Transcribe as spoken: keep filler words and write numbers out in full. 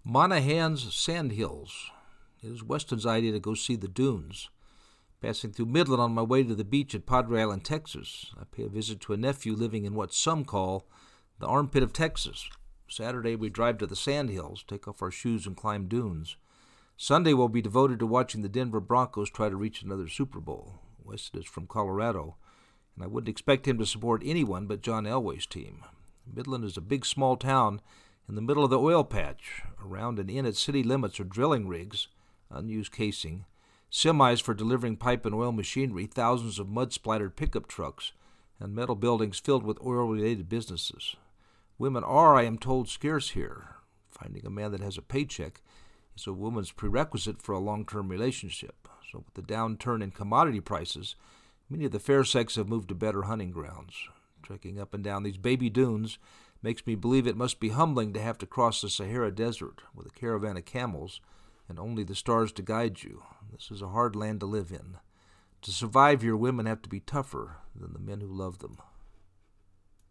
Monahan's Sandhills. It is Weston's idea to go see the dunes. Passing through Midland on my way to the beach at Padre Island, Texas, I pay a visit to a nephew living in what some call the armpit of Texas. Saturday we drive to the Sandhills, take off our shoes and climb dunes. Sunday will be devoted to watching the Denver Broncos try to reach another Super Bowl. Weston is from Colorado, and I wouldn't expect him to support anyone but John Elway's team. Midland is a big small town in the middle of the oil patch. Around and in its city limits are drilling rigs, unused casing, semis for delivering pipe and oil machinery, thousands of mud-splattered pickup trucks, and metal buildings filled with oil-related businesses. Women are, I am told, scarce here. Finding a man that has a paycheck is a woman's prerequisite for a long-term relationship. So with the downturn in commodity prices, many of the fair sex have moved to better hunting grounds. Trekking up and down these baby dunes makes me believe it must be humbling to have to cross the Sahara Desert with a caravan of camels and only the stars to guide you. This is a hard land to live in. To survive here, women have to be tougher than the men who love them.